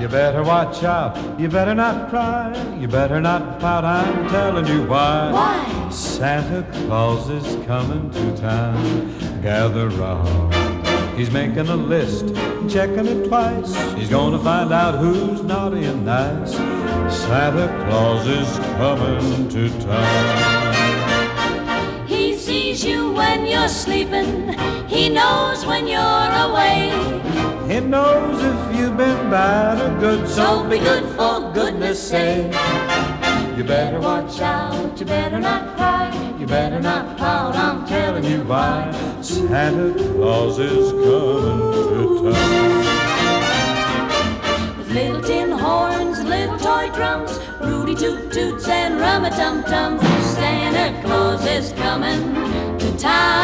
You better watch out, you better not cry, you better not pout, I'm telling you why. Why? Santa Claus is coming to town. Gather round. He's making a list, checking it twice. He's gonna find out who's naughty and nice. Santa Claus is coming to town. He sees you when you're sleeping. He knows when you're away. He knows if you've been bad or good, So be good for goodness sake. you better watch out, you better not cry, you better not pout, I'm telling you why. Santa Claus is coming to town. With little tin horns and little toy drums, Rudy Toot Toots and Rum-a-Tum-Tums, Santa Claus is coming to town.